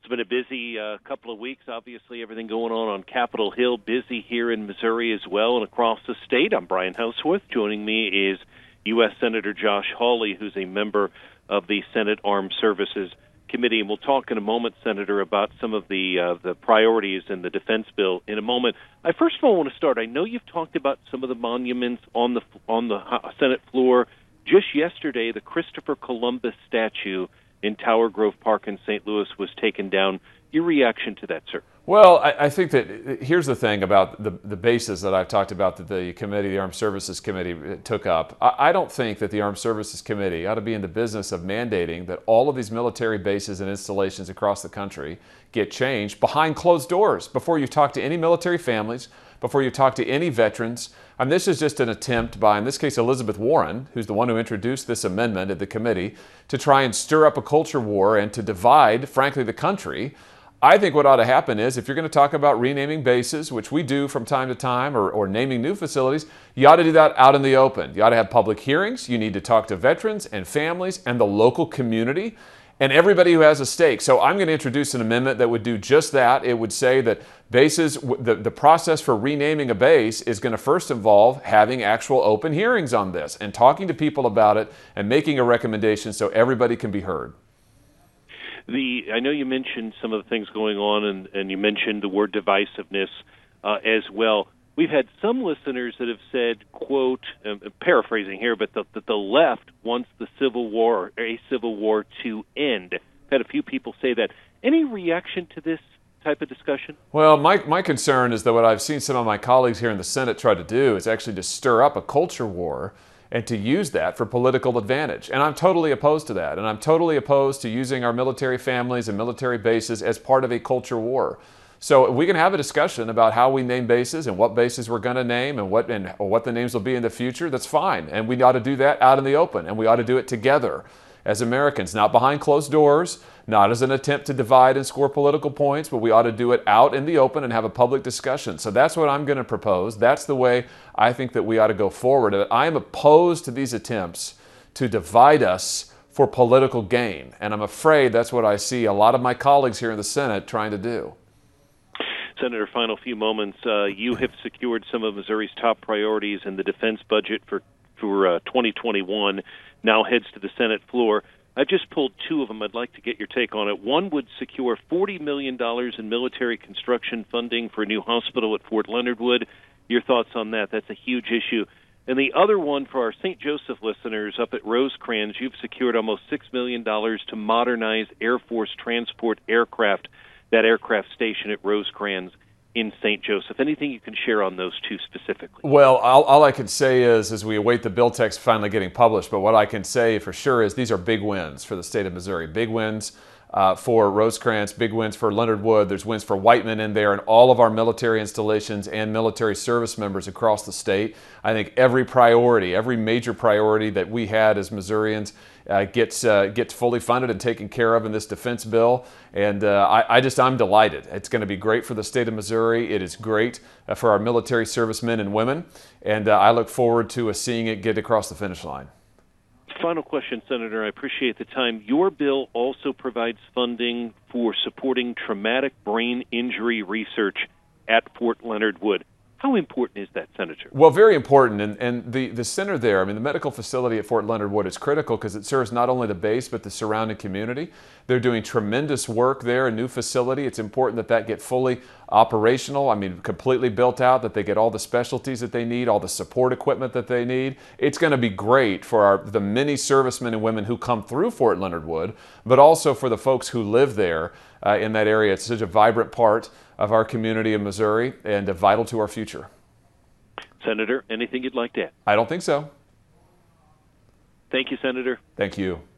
It's been a busy couple of weeks. Obviously, everything going on Capitol Hill. Busy here in Missouri as well and across the state. I'm Brian Houseworth. Joining me is U.S. Senator Josh Hawley, who's a member of the Senate Armed Services Committee. And we'll talk in a moment, Senator, about some of the priorities in the defense bill in a moment. I first of all want to start. I know you've talked about some of the monuments on the Senate floor. Just yesterday, the Christopher Columbus statue in Tower Grove Park in St. Louis was taken down. Your reaction to that, sir? Well, I think that here's the thing about the bases that I've talked about that the committee, the Armed Services Committee, took up. I don't think that the Armed Services Committee ought to be in the business of mandating that all of these military bases and installations across the country get changed behind closed doors before you talk to any military families, before you talk to any veterans. And this is just an attempt by, in this case, Elizabeth Warren, who's the one who introduced this amendment at the committee, to try and stir up a culture war and to divide, frankly, the country. I think what ought to happen is, if you're going to talk about renaming bases, which we do from time to time, or naming new facilities, you ought to do that out in the open. You ought to have public hearings. You need to talk to veterans and families and the local community and everybody who has a stake. So I'm going to introduce an amendment that would do just that. It would say that bases, the process for renaming a base is going to first involve having actual open hearings on this and talking to people about it and making a recommendation so everybody can be heard. I know you mentioned some of the things going on, and you mentioned the word divisiveness as well. We've had some listeners that have said, quote, paraphrasing here, but that the left wants the Civil War, or a Civil War, to end. I've had a few people say that. Any reaction to this type of discussion? Well, my concern is that what I've seen some of my colleagues here in the Senate try to do is actually to stir up a culture war and to use that for political advantage. And I'm totally opposed to that. And I'm totally opposed to using our military families and military bases as part of a culture war. So we can have a discussion about how we name bases and what bases we're going to name and what the names will be in the future. That's fine. And we ought to do that out in the open. And we ought to do it together as Americans, not behind closed doors, not as an attempt to divide and score political points, but we ought to do it out in the open and have a public discussion. So that's what I'm going to propose. That's the way I think that we ought to go forward. I am opposed to these attempts to divide us for political gain. And I'm afraid that's what I see a lot of my colleagues here in the Senate trying to do. Senator, final few moments. You have secured some of Missouri's top priorities in the defense budget for 2021, now heads to the Senate floor. I've just pulled two of them. I'd like to get your take on it. One would secure $40 million in military construction funding for a new hospital at Fort Leonard Wood. Your thoughts on that? That's a huge issue. And the other one, for our St. Joseph listeners up at Rosecrans, you've secured almost $6 million to modernize Air Force transport aircraft, that aircraft station at Rosecrans in St. Joseph. Anything you can share on those two specifically? Well, all I can say is, as we await the bill text finally getting published, but what I can say for sure is these are big wins for the state of Missouri. Big wins for Rosecrans, big wins for Leonard Wood. There's wins for Whiteman in there and all of our military installations and military service members across the state. I think every priority, every major priority that we had as Missourians gets fully funded and taken care of in this defense bill. And I'm delighted. It's going to be great for the state of Missouri. It is great for our military servicemen and women. And I look forward to seeing it get across the finish line. Final question, Senator. I appreciate the time. Your bill also provides funding for supporting traumatic brain injury research at Fort Leonard Wood. How important is that, Senator? Well, very important. And the center there, I mean, the medical facility at Fort Leonard Wood is critical because it serves not only the base but the surrounding community. They're doing tremendous work there, a new facility. It's important that that get fully operational, I mean, completely built out, that they get all the specialties that they need, all the support equipment that they need. It's going to be great for the many servicemen and women who come through Fort Leonard Wood, but also for the folks who live there in that area. It's such a vibrant part of our community in Missouri and vital to our future. Senator, anything you'd like to add? I don't think so. Thank you, Senator. Thank you.